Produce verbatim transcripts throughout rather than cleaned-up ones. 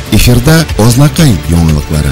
Эфирда Ознакай яңалыклары.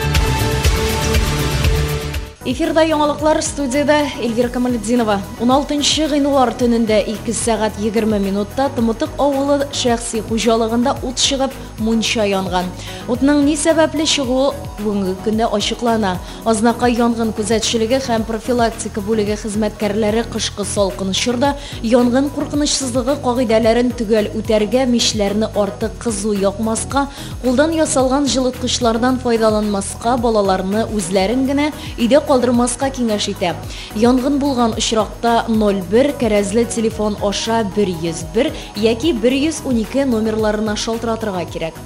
Эфирда яңалыклар, студияда Эльвира Камалетдинова. он алтынчы гыйнвар төнендә ике сәгать егерме минутта Тымытык авылы шәхси хуҗалыгында ут чыгып, мунча янган. Утның ни сәбәпле чыгуы бүгенге көндә ачыклана. Ознакай янгын күзәтчелеге һәм профилактика бүлеге хезмәткәрләре кышкы салкын чорда янгын куркынычсызлыгы кагыйдәләрен төгәл үтәргә, мишләрне артык кызу якмаска, кулдан ясалган җылыткычлардан файдаланмаска, балаларны үзләрен генә өйдә калдырмаска киңәш итә. Янгын булган очракта ноль бер кәрәзле телефон аша бер йөз бер яки бер йөз унике номерларына шалтыратырга кирәк.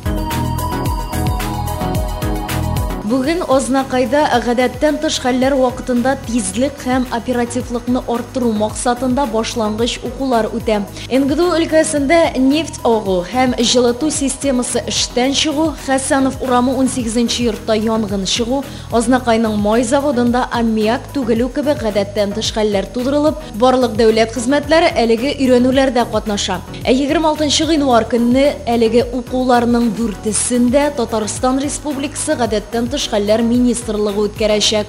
Бүген Ознакайда гадәттән тыш хәлләр вакытында тизлек һәм оперативлыкны арттыру максатында башлангыч укулар үтә. НГДУ өлкәсендә нефть агу һәм җылыту системасы эштән чыгу, Хәсәнов урамы он сигезенче йортта янгын чыгу, Ознакайның май заводында аммиак түгелү кебек гадәттән тыш хәлләр тудырылып, барлык дәүләт хезмәтләре әлеге өйрәнүләрдә катнаша. Ә егерме алтынчы гыйнвар көнне әлеге укуларның дүртесендә Татарстан Республикасы гадәттән хәлләр министрлыгы үткәрәчәк.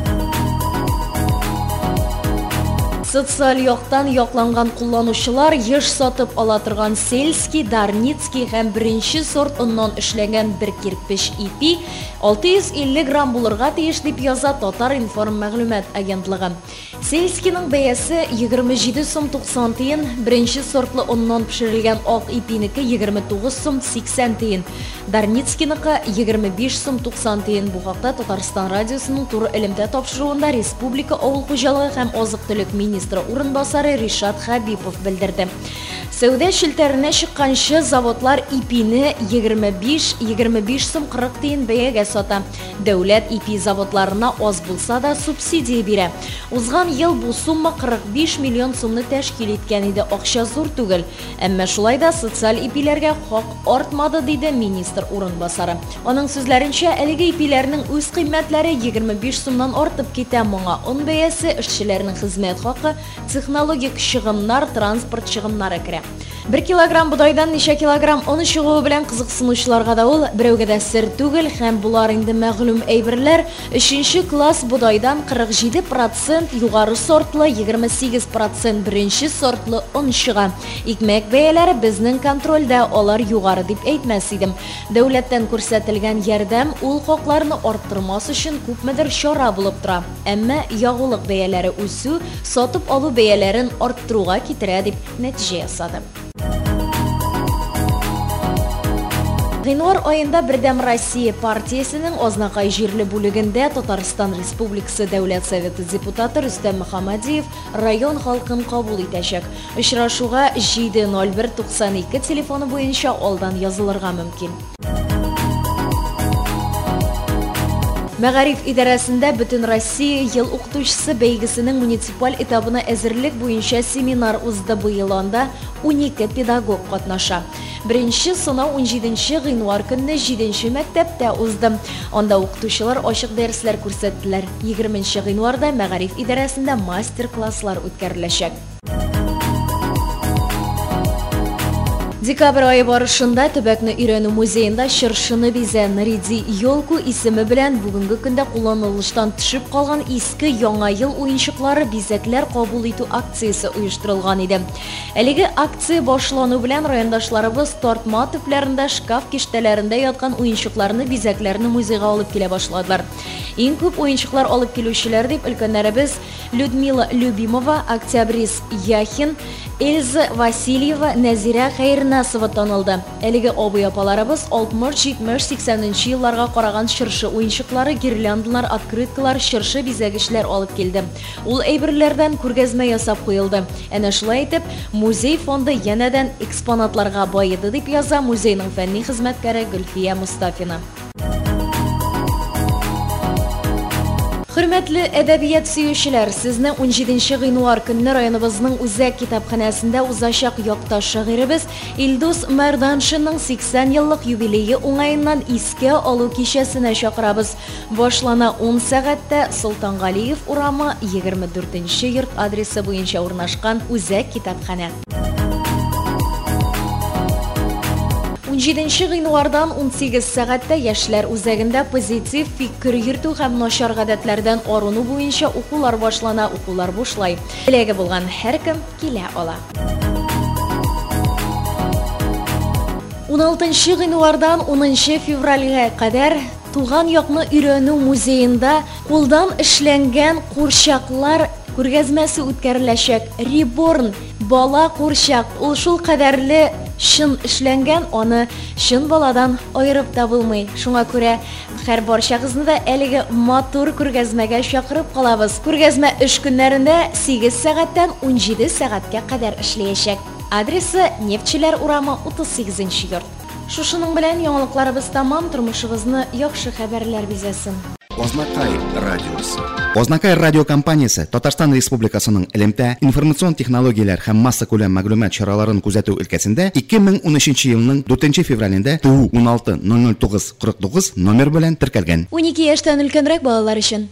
Социаль яктан якланган кулланучылар еш сатып ала торган сельский, дарницкий һәм беренче сорт оннан эшләнгән бер кирпеч ипи алты йөз илле грамм булырга тиеш дип яза Татар информ мәгълүмат агентлыгы. Сельскийның бәясе егерме җиде сум туксан тиен, беренче сортлы оннан пешерелгән ак ипинеке егерме тугыз сум сиксән тиен, дарницкийныкы егерме биш сум туксан тиен. Бу хакта Татарстан радиосының туры элемтә тапшыруында Республика авыл хуҗалыгы һәм азык-төлек министры урынбасары Ришат Хәбипов белдерде. Сәүдә шелтәренә чыкканчы заводлар ипине егерме биш егерме биш сум кырык тиен бәягә сата. Дәүләт ипи заводларына аз булса да субсидия бирә. Узган ел бу сумма кырык биш миллион сумны тәшкил иткән иде. Акча зур түгел. Әмма шулай да социаль ипиләргә хак артмады, диде министр урынбасары. Аның сүзләренчә, әлеге ипиләрнең үз кыйммәтләре егерме биш сумнан артып китә. Моңа он бәясе, эшчеләрнең хезмәт хакы, технологик чыгымнар, транспорт чыгымнары керә. бер килограмм бодайдан ничә килограмм оны чыгуы белән кызыксынучыларга да ул берәүгә дә сер түгел һәм булар инде мәгълүм әйберләр. Өченче класс бодайдан кырык җиде процент югары сортлы, егерме сигез процент беренче сортлы он чыга. Икмәк бәяләре безнең контрольдә, алар югары дип әйтмәс идем. Дәүләттән күрсәтелгән ярдәм ул хакларны арттырмас өчен күпмедер чара булып тора. Әмма ягулык бәяләре үсү, сатып алу бәяләрен арттыруга китерә дип нәтиҗә ясады. Гыйнвар айында Бердәм Россия партиясенең Ознакай җирле бүлегендә Татарстан Республикасы Дәүләт Советы депутаты Рөстәм Мөхәммәдиев район халкын кабул итәчәк. Очрашуга җиде ноль бер туксан ике телефоны буенча алдан язылырга мөмкин. Мәгариф идарәсендә Бөтен Россия ел укытучысы бәйгесенең муниципаль этабына әзерлек буенча семинар узды. Бу ел анда унике педагог катнаша. Беренче сынау он җиденче гыйнвар көнне җиденче мәктәптә узды. Анда укытучылар ачык дәресләр күрсәттеләр. егерменче гыйнварда Мәгариф идарәсендә мастер-класслар үткәреләчәк. Декабрь айы барышында Төбәкне өйрәнү музеенда чыршыны бизә Нариди Йолку исеме белән бүгенге көндә кулланылыштан төшеп калган иске яңа ел уенчыклары бизәкләр кабул итү акциясе оештырылган иде. Әлеге акция башлану белән райондашларыбыз тартма төпләрендә, шкаф киштәләрендә яткан уенчыкларны, бизәкләрне музейга алып килә башладылар. Иң күп уенчыклар алып килүчеләр дип өлкәннәребез Людмила Любимова, Октябрис Яхин, Эльза Васильева, Нәзирә Хәйрнасова танылды. Әлеге абый-апаларыбыз алтмыш, җитмеш, сиксәненче елларга караган чыршы уенчыклары, гирляндалар, открыткалар, чыршы бизәгечләр алып килде. Ул әйберләрдән күргәзмә ясап куелды. Әнә шулай итеп, музей фонды янәдән экспонатларга байыды, дип яза музейның фәнни хезмәткәре Гөлфия Мустафина. Хөрмәтле әдәбият сөючеләр, сезне он җиденче гыйнвар көнне районыбызның Үзәк китапханәсендә узачак якташ шагыйребез Илдус Мәрданшинның сиксән еллык юбилее уңаеннан искә алу кичәсенә чакырабыз. Башлана он сәгатьтә Солтангалиев урамы егерме дүртенче йорт адресы буенча урнашкан Үзәк китапханә. он унҗиденче гыйнвардан ун сигез сәгатьтә яшьләр үзәгендә позитив фикер йөртү һәм начар гадәтләрдән арыну буенча укулар башлана, укулар бушлай. Теләге булган һәркем килә ала. ун алтынчы гыйнвардан унынчы февральгә кадәр Туган якны өйрәнү музеенда кулдан эшләнгән курчаклар күргәзмәсе үткәреләчәк. Reborn бала курчак, ул шул кадәрле шын эшләнгән, аны шын баладан аерып та булмый. Шуңа күрә һәр барчагызны да әлеге матур күргәзмәгә чакырып калабыз. Күргәзмә эш көннәрендә сигез сәгатьтән ун җиде сәгатькә кадәр эшләячәк. Адресы Нефтчеләр урамы утыз сигезенче йорт. Шушының белән яңалыкларыбыз тамам, тормышыгызны яхшы хәбәрләр бизәсен. Ознакай радиосы. Ознакай радиокомпаниясе Татарстан Республикасының элемтә, информацион технологияләр һәм масса күләм мәгълүмат чараларын күзәтү өлкәсендә ике мең унөченче елның дүртенче февралендә ТУ ун алты ноль ноль тугыз кырык тугыз номер белән теркәлгән. унике яшьтән өлкәнрәк балалар өчен